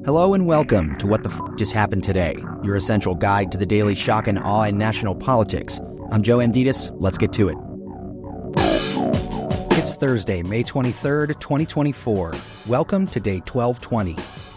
Hello and welcome to What the Just Happened Today, your essential guide to the daily shock and awe in national politics. I'm Joe Amditis. Let's get to it. It's Thursday, May 23rd, 2024. Welcome to day 1220.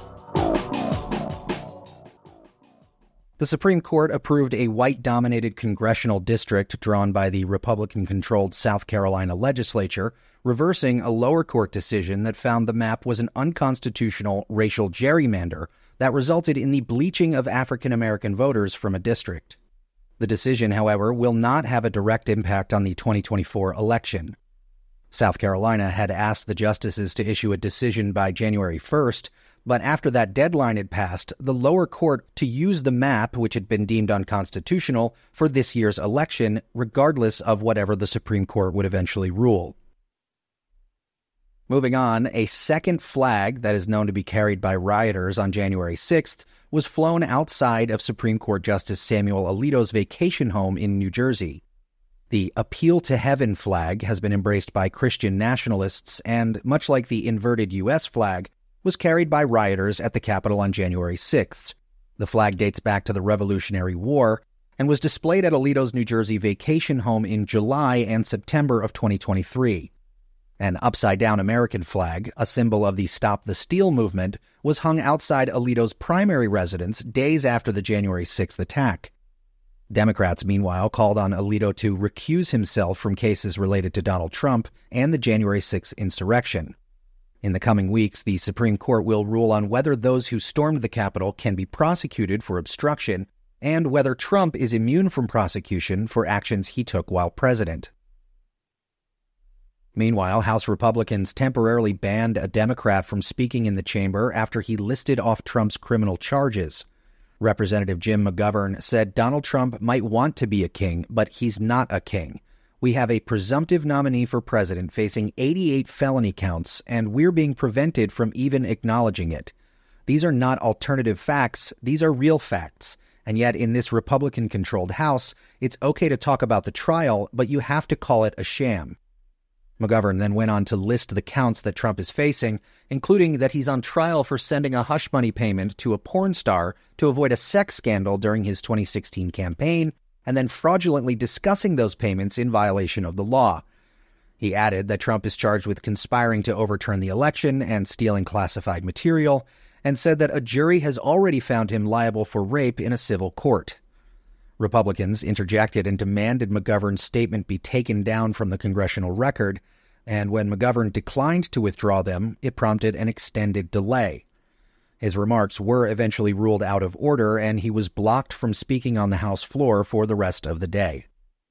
The Supreme Court approved a white-dominated congressional district drawn by the Republican-controlled South Carolina legislature, reversing a lower court decision that found the map was an unconstitutional racial gerrymander that resulted in the bleaching of African-American voters from a district. The decision, however, will not have a direct impact on the 2024 election. South Carolina had asked the justices to issue a decision by January 1st, but after that deadline had passed, the lower court to use the map, which had been deemed unconstitutional, for this year's election, regardless of whatever the Supreme Court would eventually rule. Moving on, a second flag that is known to be carried by rioters on January 6th was flown outside of Supreme Court Justice Samuel Alito's vacation home in New Jersey. The Appeal to Heaven flag has been embraced by Christian nationalists and, much like the inverted U.S. flag, was carried by rioters at the Capitol on January 6th. The flag dates back to the Revolutionary War and was displayed at Alito's New Jersey vacation home in July and September of 2023. An upside-down American flag, a symbol of the Stop the Steal movement, was hung outside Alito's primary residence days after the January 6th attack. Democrats, meanwhile, called on Alito to recuse himself from cases related to Donald Trump and the January 6th insurrection. In the coming weeks, the Supreme Court will rule on whether those who stormed the Capitol can be prosecuted for obstruction and whether Trump is immune from prosecution for actions he took while president. Meanwhile, House Republicans temporarily banned a Democrat from speaking in the chamber after he listed off Trump's criminal charges. Representative Jim McGovern said Donald Trump might want to be a king, but he's not a king. We have a presumptive nominee for president facing 88 felony counts, and we're being prevented from even acknowledging it. These are not alternative facts, these are real facts. And yet, in this Republican-controlled House, it's okay to talk about the trial, but you have to call it a sham. McGovern then went on to list the counts that Trump is facing, including that he's on trial for sending a hush money payment to a porn star to avoid a sex scandal during his 2016 campaign, and then fraudulently discussing those payments in violation of the law. He added that Trump is charged with conspiring to overturn the election and stealing classified material, and said that a jury has already found him liable for rape in a civil court. Republicans interjected and demanded McGovern's statement be taken down from the congressional record, and when McGovern declined to withdraw them, it prompted an extended delay. His remarks were eventually ruled out of order, and he was blocked from speaking on the House floor for the rest of the day.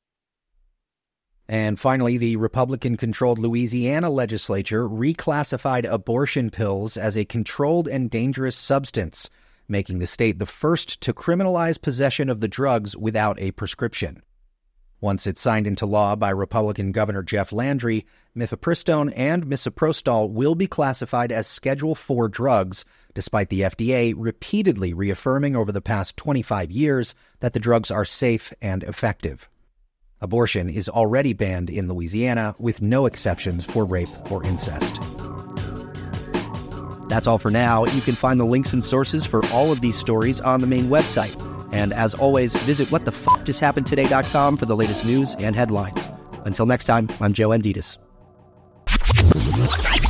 And finally, the Republican-controlled Louisiana legislature reclassified abortion pills as a controlled and dangerous substance, making the state the first to criminalize possession of the drugs without a prescription. Once it's signed into law by Republican Governor Jeff Landry, mifepristone and misoprostol will be classified as Schedule IV drugs, despite the FDA repeatedly reaffirming over the past 25 years that the drugs are safe and effective. Abortion is already banned in Louisiana, with no exceptions for rape or incest. That's all for now. You can find the links and sources for all of these stories on the main website. And as always, visit whatthefjusthappenedtoday.com for the latest news and headlines. Until next time, I'm Joe Amditis.